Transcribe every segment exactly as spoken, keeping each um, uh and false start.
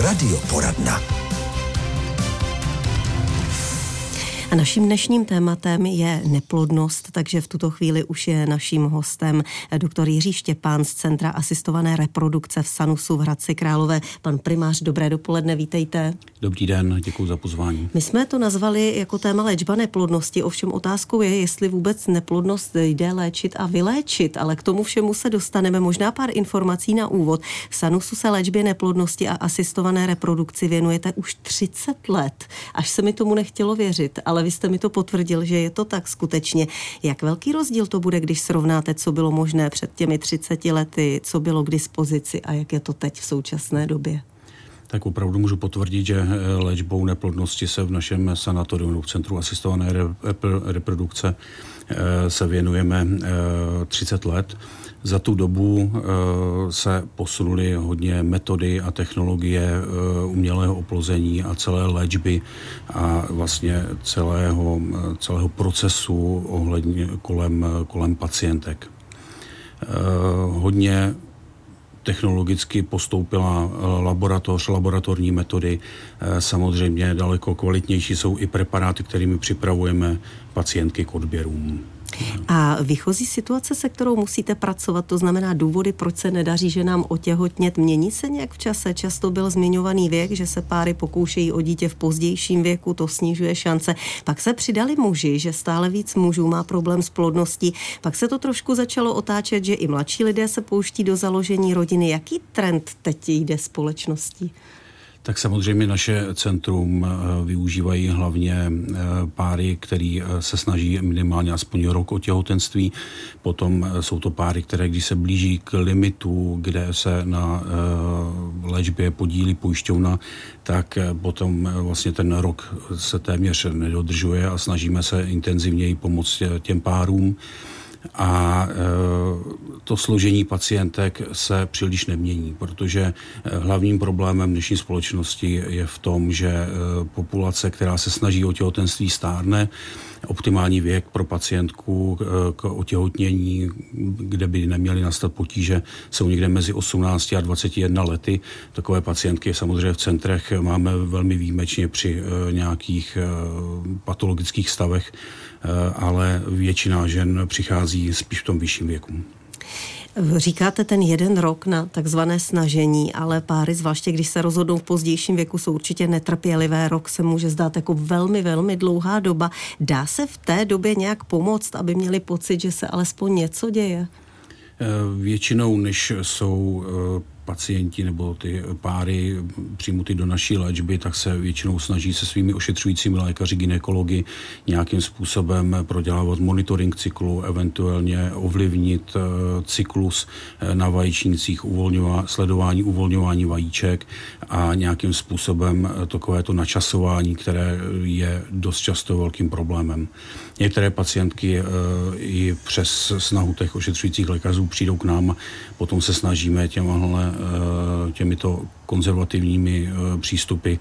Radioporadna. A naším dnešním tématem je neplodnost, takže v tuto chvíli už je naším hostem doktor Jiří Štěpán z Centra asistované reprodukce v Sanusu v Hradci Králové. Pan primář, dobré dopoledne, vítejte. Dobrý den, děkuji za pozvání. My jsme to nazvali jako téma léčba neplodnosti, ovšem otázkou je, jestli vůbec neplodnost jde léčit a vyléčit, ale k tomu všemu se dostaneme. Možná pár informací na úvod. V Sanusu se léčbě neplodnosti a asistované reprodukci věnujete už třicet let. Až se mi tomu nechtělo věřit, ale vy jste mi to potvrdil, že je to tak skutečně. Jak velký rozdíl to bude, když srovnáte, co bylo možné před těmi třiceti lety, co bylo k dispozici a jak je to teď v současné době? Tak opravdu můžu potvrdit, že léčbou neplodnosti se v našem sanatoriu, v Centru asistované reprodukce se věnujeme třicet let. Za tu dobu se posunuly hodně metody a technologie umělého oplození a celé léčby a vlastně celého, celého procesu ohledně kolem, kolem pacientek. Hodně technologicky postoupila laboratoř, laboratorní metody. Samozřejmě daleko kvalitnější jsou i preparáty, kterými připravujeme pacientky k odběrům. A výchozí situace, se kterou musíte pracovat, to znamená důvody, proč se nedaří, že nám otěhotnět, mění se nějak v čase? Často byl zmiňovaný věk, že se páry pokoušejí o dítě v pozdějším věku, to snižuje šance. Pak se přidali muži, že stále víc mužů má problém s plodností. Pak se to trošku začalo otáčet, že i mladší lidé se pouští do založení rodiny. Jaký trend teď jde společností? Tak samozřejmě naše centrum využívají hlavně páry, který se snaží minimálně aspoň rok o těhotenství. Potom jsou to páry, které když se blíží k limitu, kde se na léčbě podílí pojišťovna, tak potom vlastně ten rok se téměř nedodržuje a snažíme se intenzivněji pomoct těm párům. A to složení pacientek se příliš nemění, protože hlavním problémem dnešní společnosti je v tom, že populace, která se snaží o těhotenství, stárne. Optimální věk pro pacientku k otěhotnění, kde by neměly nastat potíže, jsou někde mezi osmnácti a dvaceti jednou lety. Takové pacientky samozřejmě v centrech máme velmi výjimečně při nějakých patologických stavech, ale většina žen přichází spíš v tom vyšším věku. Říkáte ten jeden rok na takzvané snažení, ale páry, zvláště když se rozhodnou v pozdějším věku, jsou určitě netrpělivé. Rok se může zdát jako velmi, velmi dlouhá doba. Dá se v té době nějak pomoct, aby měli pocit, že se alespoň něco děje? Většinou, než jsou pacienti nebo ty páry přijmuty do naší léčby, tak se většinou snaží se svými ošetřujícími lékaři, gynekology nějakým způsobem prodělávat monitoring cyklu, eventuálně ovlivnit cyklus na vaječnících, uvolňová, sledování uvolňování vajíček a nějakým způsobem takovéto načasování, které je dost často velkým problémem. Některé pacientky i přes snahu těch ošetřujících lékařů přijdou k nám, potom se snažíme těmhle, těmito konzervativními přístupy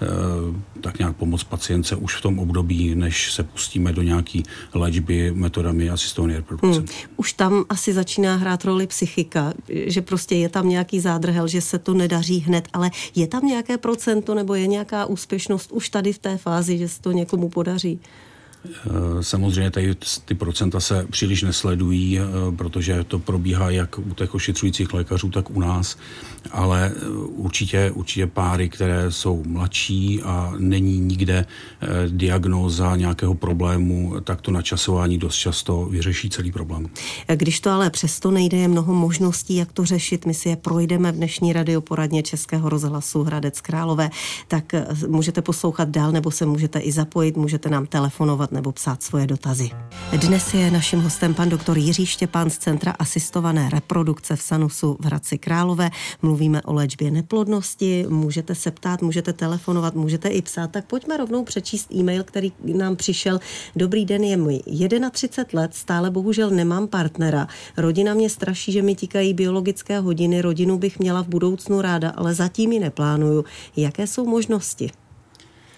tak nějak pomoct pacientce už v tom období, než se pustíme do nějaký léčby metodami asistované reprodukce. Hmm. Už tam asi začíná hrát roli psychika, že prostě je tam nějaký zádrhel, že se to nedaří hned, ale je tam nějaké procento nebo je nějaká úspěšnost už tady v té fázi, že se to někomu podaří? Samozřejmě tady ty procenta se příliš nesledují, protože to probíhá jak u těch ošetřujících lékařů, tak u nás, ale určitě, určitě páry, které jsou mladší a není nikde diagnóza nějakého problému, tak to načasování dost často vyřeší celý problém. Když to ale přesto nejde, je mnoho možností, jak to řešit. My si je projdeme v dnešní radioporadně Českého rozhlasu Hradec Králové, tak můžete poslouchat dál nebo se můžete i zapojit, můžete nám telefonovat nebo psát svoje dotazy. Dnes je naším hostem pan doktor Jiří Štěpán z Centra asistované reprodukce v Sanusu v Hradci Králové. Mluvíme o léčbě neplodnosti, můžete se ptát, můžete telefonovat, můžete i psát, tak pojďme rovnou přečíst e-mail, který nám přišel. Dobrý den, je mi třicet jedna let, stále bohužel nemám partnera. Rodina mě straší, že mi tikají biologické hodiny, rodinu bych měla v budoucnu ráda, ale zatím ji neplánuju. Jaké jsou možnosti?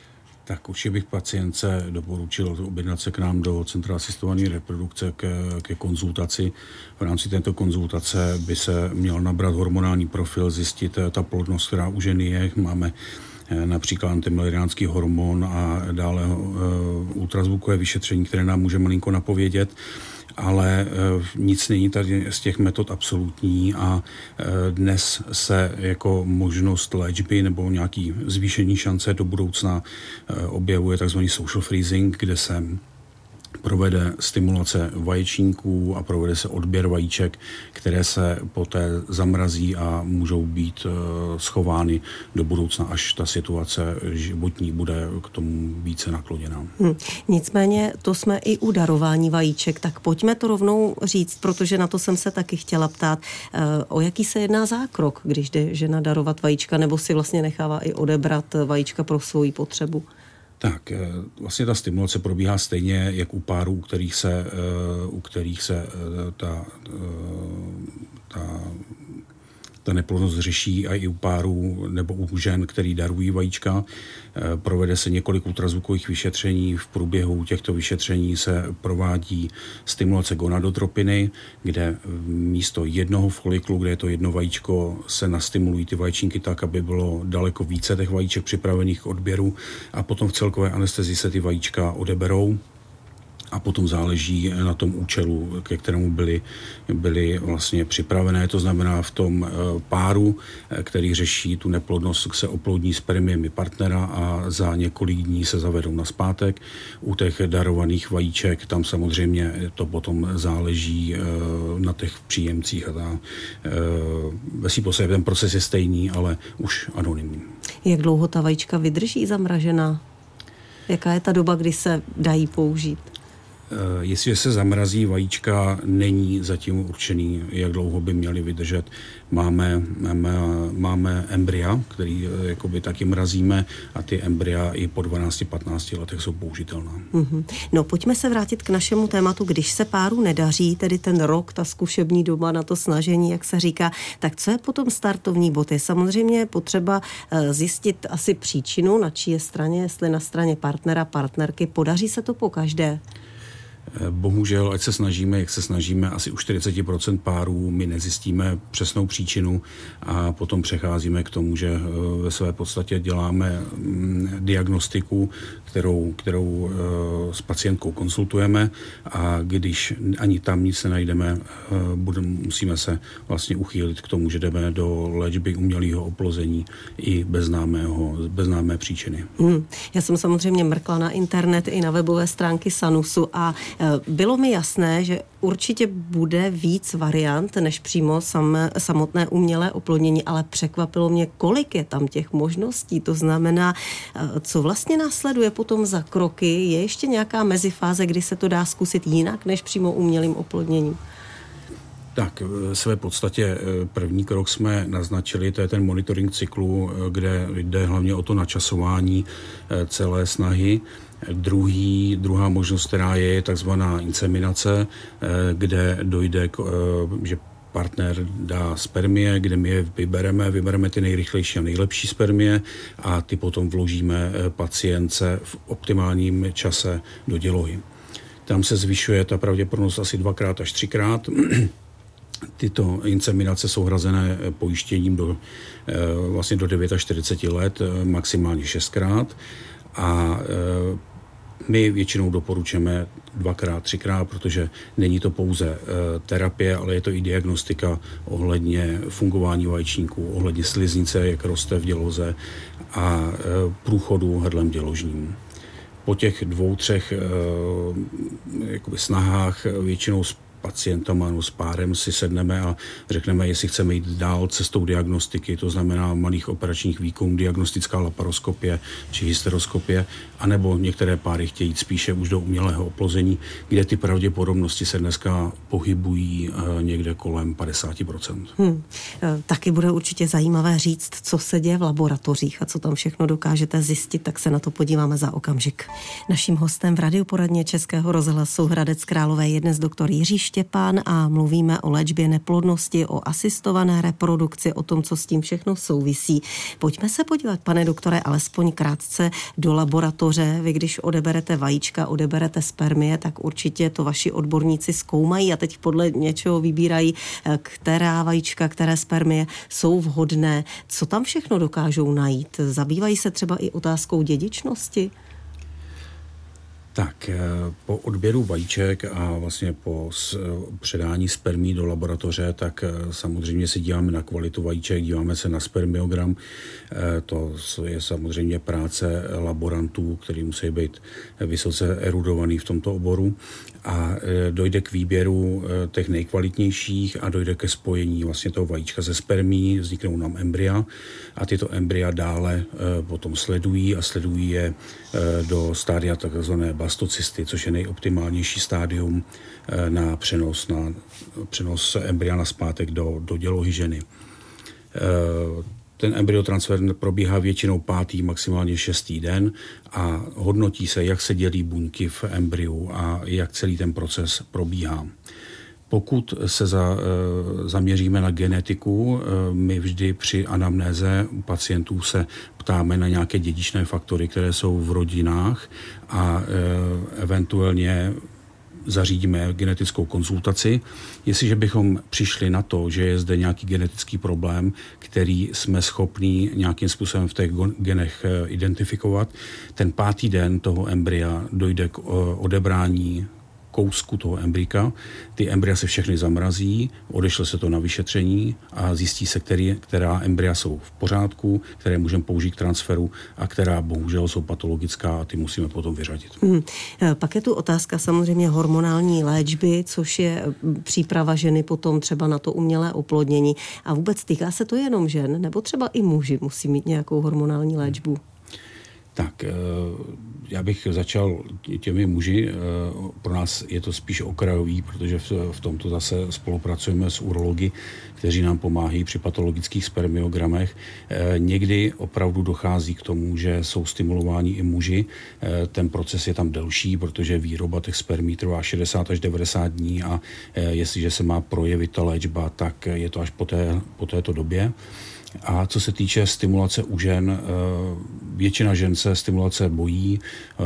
Tak určitě bych pacientce doporučil objednat se k nám do Centra asistované reprodukce ke, ke konzultaci. V rámci této konzultace by se měl nabrat hormonální profil, zjistit ta plodnost, která u ženy je. Máme například antimileriánský hormon a dále uh, ultrazvukové vyšetření, které nám může malinko napovědět, ale uh, nic není tady z těch metod absolutní a uh, dnes se jako možnost léčby nebo nějaký zvýšení šance do budoucna uh, objevuje takzvaný social freezing, kde se provede stimulace vaječníků a provede se odběr vajíček, které se poté zamrazí a můžou být schovány do budoucna, až ta situace životní bude k tomu více nakloněná. Hmm. Nicméně to jsme i u darování vajíček, tak pojďme to rovnou říct, protože na to jsem se taky chtěla ptát, o jaký se jedná zákrok, když jde žena darovat vajíčka, nebo si vlastně nechává i odebrat vajíčka pro svou potřebu? Tak, vlastně ta stimulace probíhá stejně, jak u párů, u kterých se, u kterých se ta, ta, ta neplodnost řeší, a i u párů nebo u žen, který darují vajíčka. Provede se několik ultrazvukových vyšetření. V průběhu těchto vyšetření se provádí stimulace gonadotropiny, kde místo jednoho foliklu, kde je to jedno vajíčko, se nastimulují ty vaječníky tak, aby bylo daleko více těch vajíček připravených k odběru, a potom v celkové anestezii se ty vajíčka odeberou. A potom záleží na tom účelu, ke kterému byly, byly vlastně připravené. To znamená, v tom páru, který řeší tu neplodnost, se oplodní spermiemi partnera a za několik dní se zavedou nazpátek. U těch darovaných vajíček tam samozřejmě to potom záleží na těch příjemcích. A ta, ve svým posledě ten proces je stejný, ale už anonymní. Jak dlouho ta vajíčka vydrží zamražená? Jaká je ta doba, kdy se dají použít? Jestliže se zamrazí vajíčka, není zatím určený, jak dlouho by měly vydržet. Máme, máme, máme embrya, který jakoby taky mrazíme, a ty embrya i po dvanácti patnácti letech jsou použitelná. Mm-hmm. No pojďme se vrátit k našemu tématu. Když se páru nedaří, tedy ten rok, ta zkušební doba na to snažení, jak se říká, tak co je potom startovní bod? Je samozřejmě potřeba zjistit asi příčinu, na čí je straně, jestli na straně partnera, partnerky. Podaří se to pokaždé? Bohužel, ať se snažíme, jak se snažíme, asi u čtyřicet procent párů my nezjistíme přesnou příčinu a potom přecházíme k tomu, že ve své podstatě děláme diagnostiku, kterou, kterou s pacientkou konsultujeme, a když ani tam nic nenajdeme, budeme, musíme se vlastně uchýlit k tomu, že jdeme do léčby umělého oplození i bez známého, bez známé příčiny. Hmm. Já jsem samozřejmě mrkla na internet i na webové stránky Sanusu a bylo mi jasné, že určitě bude víc variant než přímo sam, samotné umělé oplodnění, ale překvapilo mě, kolik je tam těch možností. To znamená, co vlastně následuje potom za kroky. Je ještě nějaká mezifáze, kdy se to dá zkusit jinak než přímo umělým oplodněním? Tak v své podstatě první krok jsme naznačili, to je ten monitoring cyklu, kde jde hlavně o to načasování celé snahy. Druhý, druhá možnost, která je, je takzvaná inseminace, kde dojde k, že partner dá spermie, kde my je vybereme, vybereme ty nejrychlejší a nejlepší spermie a ty potom vložíme pacientce v optimálním čase do dělohy. Tam se zvyšuje ta pravděpodobnost asi dvakrát až třikrát. Tyto inseminace jsou hrazené pojištěním do, vlastně do čtyřiceti devíti let, maximálně šestkrát. A my většinou doporučujeme dvakrát, třikrát, protože není to pouze terapie, ale je to i diagnostika ohledně fungování vaječníků, ohledně sliznice, jak roste v děloze, a průchodu hrdlem děložním. Po těch dvou, třech jakoby snahách většinou pacientama nebo s párem si sedneme a řekneme, jestli chceme jít dál cestou diagnostiky, to znamená malých operačních výkonů, diagnostická laparoskopie či hysteroskopie, anebo některé páry chtějí jít spíše už do umělého oplození, kde ty pravděpodobnosti se dneska pohybují někde kolem padesát procent. Hmm. Taky bude určitě zajímavé říct, co se děje v laboratořích a co tam všechno dokážete zjistit, tak se na to podíváme za okamžik. Naším hostem v radioporadně Českého rozhlasu Hradec Králové je dnes doktor Jiří Štěpán a mluvíme o léčbě neplodnosti, o asistované reprodukci, o tom, co s tím všechno souvisí. Pojďme se podívat, pane doktore, alespoň krátce do laboratoře. Vy, když odeberete vajíčka, odeberete spermie, tak určitě to vaši odborníci zkoumají a teď podle něčeho vybírají, která vajíčka, které spermie jsou vhodné. Co tam všechno dokážou najít? Zabývají se třeba i otázkou dědičnosti? Tak po odběru vajíček a vlastně po předání spermí do laboratoře, tak samozřejmě si díváme na kvalitu vajíček, díváme se na spermiogram. To je samozřejmě práce laborantů, kteří musí být vysoce erudovaný v tomto oboru. A dojde k výběru těch nejkvalitnějších a dojde ke spojení vlastně toho vajíčka ze spermí, vzniknou nám embrya a tyto embrya dále potom sledují a sledují je do stádia takzvané blastocysty, což je nejoptimálnější stádium na přenos, na přenos embrya nazpátek do, do dělohy ženy. Ten embryotransfer probíhá většinou pátý, maximálně šestý den a hodnotí se, jak se dělí buňky v embryu a jak celý ten proces probíhá. Pokud se za, zaměříme na genetiku, my vždy při anamnéze u pacientů se ptáme na nějaké dědičné faktory, které jsou v rodinách a eventuálně zařídíme genetickou konzultaci. Jestliže bychom přišli na to, že je zde nějaký genetický problém, který jsme schopní nějakým způsobem v těch genech identifikovat, ten pátý den toho embrya dojde k odebrání kousku toho embryka. Ty embrya se všechny zamrazí, odešle se to na vyšetření a zjistí se, který, která embrya jsou v pořádku, které můžeme použít k transferu a která bohužel jsou patologická a ty musíme potom vyřadit. Hmm. Pak je tu otázka samozřejmě hormonální léčby, což je příprava ženy potom třeba na to umělé oplodnění. A vůbec týká se to jenom žen, nebo třeba i muži musí mít nějakou hormonální léčbu? Tak, já bych začal těmi muži. Pro nás je to spíš okrajový, protože v tomto zase spolupracujeme s urology, kteří nám pomáhají při patologických spermiogramech. Někdy opravdu dochází k tomu, že jsou stimulováni i muži. Ten proces je tam delší, protože výroba těch spermí trvá šedesát až devadesát dní a jestliže se má projevit ta léčba, tak je to až po, té, po této době. A co se týče stimulace u žen, většina žen se stimulace bojí,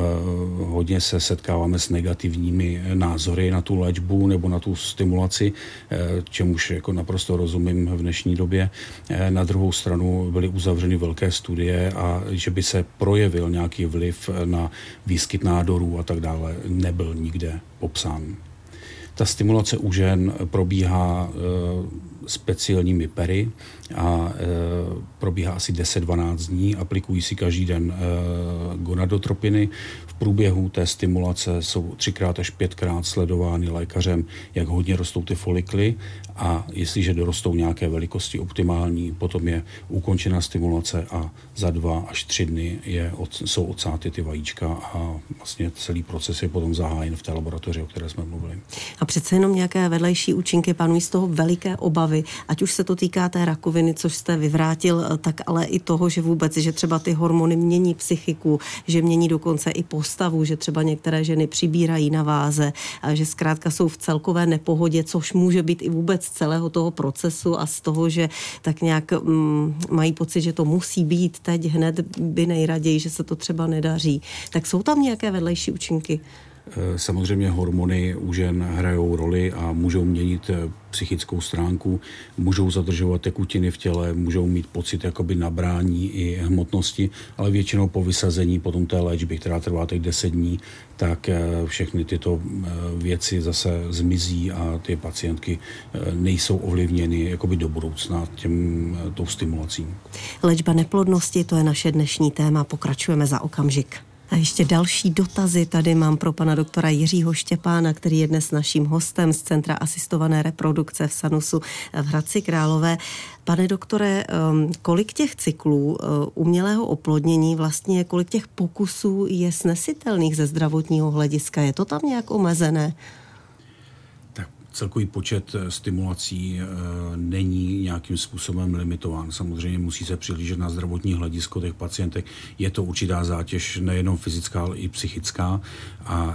hodně se setkáváme s negativními názory na tu léčbu nebo na tu stimulaci, čemuž jako naprosto rozumím v dnešní době. Na druhou stranu byly uzavřeny velké studie a že by se projevil nějaký vliv na výskyt nádorů a tak dále, nebyl nikde popsán. Ta stimulace u žen probíhá e, speciálními pery a e, probíhá asi deset dvanáct dní. Aplikují si každý den e, gonadotropiny. V průběhu té stimulace jsou třikrát až pětkrát sledovány lékařem, jak hodně rostou ty folikly a jestliže dorostou nějaké velikosti optimální, potom je ukončena stimulace a za dva až tři dny je, jsou odsáty ty vajíčka a vlastně celý proces je potom zahájen v té laboratoři, o které jsme mluvili. A přece jenom nějaké vedlejší účinky, panují z toho veliké obavy, ať už se to týká té rakoviny, což jste vyvrátil, tak ale i toho, že vůbec, že třeba ty hormony mění psychiku, že mění dokonce i postavu, že třeba některé ženy přibírají na váze a že zkrátka jsou v celkové nepohodě, což může být i vůbec z celého toho procesu a z toho, že tak nějak mm, mají pocit, že to musí být teď hned, by nejraději, že se to třeba nedaří. Tak jsou tam nějaké vedlejší účinky? Samozřejmě hormony u žen hrajou roli a můžou měnit psychickou stránku, můžou zadržovat tekutiny v těle, můžou mít pocit jakoby nabrání i hmotnosti, ale většinou po vysazení potom té léčby, která trvá těch deset dní, tak všechny tyto věci zase zmizí a ty pacientky nejsou ovlivněny jakoby do budoucna těm, tou stimulací. Léčba neplodnosti, to je naše dnešní téma, pokračujeme za okamžik. A ještě další dotazy tady mám pro pana doktora Jiřího Štěpána, který je dnes naším hostem z Centra asistované reprodukce v Sanusu v Hradci Králové. Pane doktore, kolik těch cyklů umělého oplodnění, vlastně kolik těch pokusů je snesitelných ze zdravotního hlediska? Je to tam nějak omezené? Tak celkový počet stimulací není nějakým způsobem limitován. Samozřejmě musí se přihlížet na zdravotní hledisko těch pacientek. Je to určitá zátěž nejenom fyzická, ale i psychická a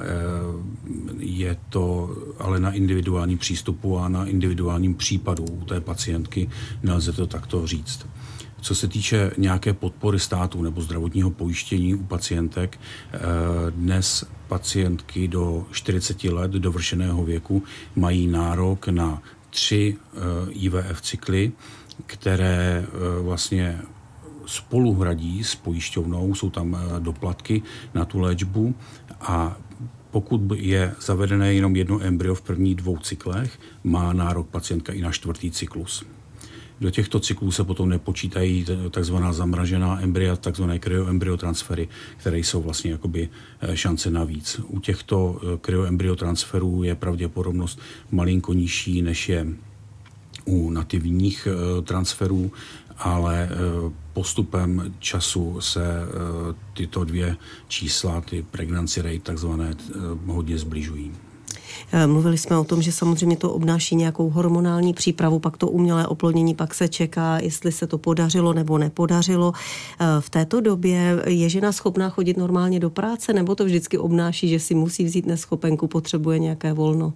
je to ale na individuální přístupu a na individuálním případu u té pacientky nelze to takto říct. Co se týče nějaké podpory státu nebo zdravotního pojištění u pacientek, dnes pacientky do čtyřiceti let dovršeného věku mají nárok na tři I V F cykly, které vlastně spolu hradí s pojišťovnou, jsou tam doplatky na tu léčbu a pokud je zavedené jenom jedno embryo v prvních dvou cyklech, má nárok pacientka i na čtvrtý cyklus. Do těchto cyklů se potom nepočítají takzvaná zamražená embrya, takzvané kryoembryotransfery, které jsou vlastně jakoby šance navíc. U těchto kryoembryotransferů je pravděpodobnost malinko nižší, než je u nativních transferů, ale postupem času se tyto dvě čísla, ty pregnancy rate takzvané, hodně zbližují. Mluvili jsme o tom, že samozřejmě to obnáší nějakou hormonální přípravu, pak to umělé oplodnění, pak se čeká, jestli se to podařilo nebo nepodařilo. V této době je žena schopná chodit normálně do práce, nebo to vždycky obnáší, že si musí vzít neschopenku, potřebuje nějaké volno?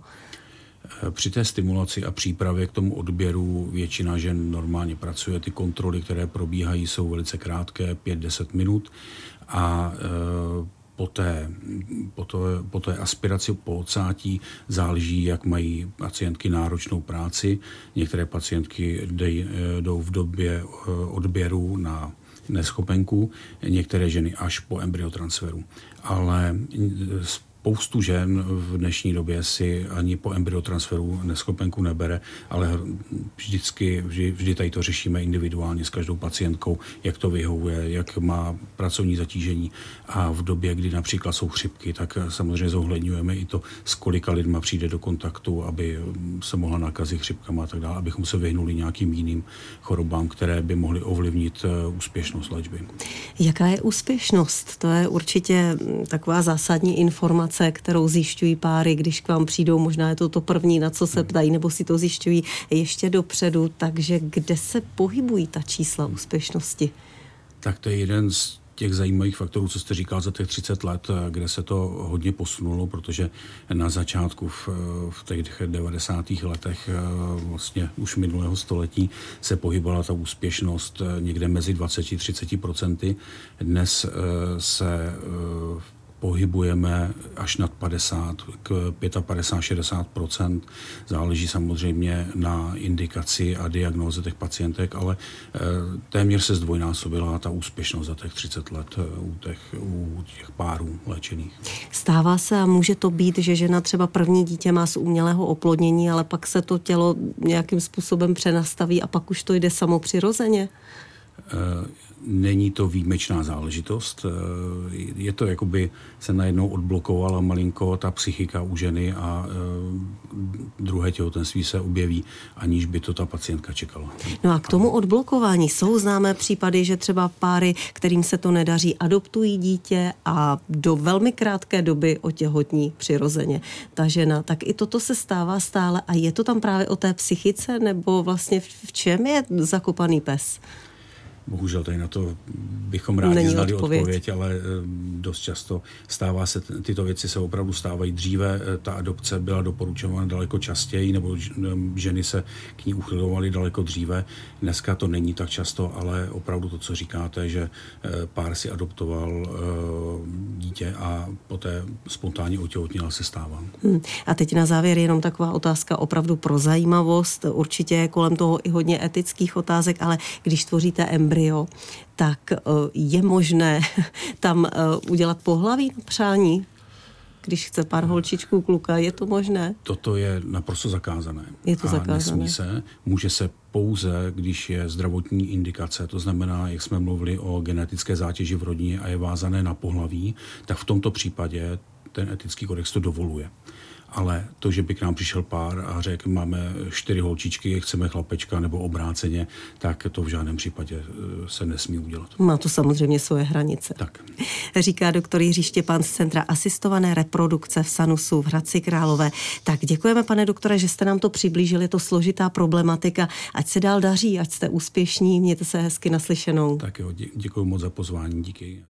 Při té stimulaci a přípravě k tomu odběru většina žen normálně pracuje. Ty kontroly, které probíhají, jsou velice krátké, pět deset minut a e, Po té, po, to, po té aspiraci po odsátí záleží, jak mají pacientky náročnou práci. Některé pacientky dej, jdou v době odběru na neschopenku, některé ženy až po embryotransferu. Ale spoustu žen v dnešní době si ani po embryotransferu neschopenku nebere, ale vždycky, vždy, vždy tady to řešíme individuálně s každou pacientkou, jak to vyhovuje, jak má pracovní zatížení a v době, kdy například jsou chřipky, tak samozřejmě zohledňujeme i to, s kolika lidma přijde do kontaktu, aby se mohla nakazit chřipkama a tak dále, abychom se vyhnuli nějakým jiným chorobám, které by mohly ovlivnit úspěšnost léčby. Jaká je úspěšnost? To je určitě taková zásadní informace, kterou zjišťují páry, když k vám přijdou, možná je to to první, na co se ptají, nebo si to zjišťují ještě dopředu, takže kde se pohybují ta čísla úspěšnosti? Tak to je jeden z těch zajímavých faktorů, co jste říkal za těch třicet let, kde se to hodně posunulo, protože na začátku v, v těch devadesátých letech vlastně už minulého století se pohybovala ta úspěšnost někde mezi dvacet až třicet procenty. Dnes se pohybujeme až nad padesát, k padesát až šedesát procent. Záleží samozřejmě na indikaci a diagnóze těch pacientek, ale téměř se zdvojnásobila ta úspěšnost za těch třicet let u těch, u těch párů léčených. Stává se a může to být, že žena třeba první dítě má z umělého oplodnění, ale pak se to tělo nějakým způsobem přenastaví a pak už to jde samo přirozeně? Není to výjimečná záležitost. Je to, jakoby se najednou odblokovala malinko ta psychika u ženy a druhé těhotenství se objeví, aniž by to ta pacientka čekala. No a k tomu odblokování jsou známé případy, že třeba páry, kterým se to nedaří, adoptují dítě a do velmi krátké doby otěhotní přirozeně ta žena. Tak i toto se stává stále a je to tam právě o té psychice, nebo vlastně v čem je zakopaný pes? Bohužel tady na to bychom rádi Není znali odpověď. odpověď, ale dost často stává se, tyto věci se opravdu stávají. Dříve ta adopce byla doporučována daleko častěji, nebo ženy se k ní uchylovaly daleko dříve. Dneska to není tak často, ale opravdu to, co říkáte, že pár si adoptoval dítě a poté spontánně otěhotněla, se stává. Hmm. A teď na závěr jenom taková otázka opravdu pro zajímavost. Určitě je kolem toho i hodně etických otázek, ale když tvoříte embryo, tak je možné tam udělat pohlaví přání? Když chce pár holčičků, kluka, je to možné? Toto je naprosto zakázané. Je to a zakázané. nesmí se, může se pouze, když je zdravotní indikace, to znamená, jak jsme mluvili o genetické zátěži v rodině a je vázané na pohlaví, tak v tomto případě ten etický kodex to dovoluje. ale to, že by k nám přišel pár a řekl, máme čtyři holčičky, chceme chlapečka nebo obráceně, tak to v žádném případě se nesmí udělat. Má to samozřejmě svoje hranice. Tak. Říká doktor Jiří Štěpán z Centra asistované reprodukce v Sanusu v Hradci Králové. Tak děkujeme, pane doktore, že jste nám to přiblížili, to složitá problematika. Ať se dál daří, ať jste úspěšní, mějte se hezky naslyšenou. Tak jo, děkuji moc za pozvání, díky.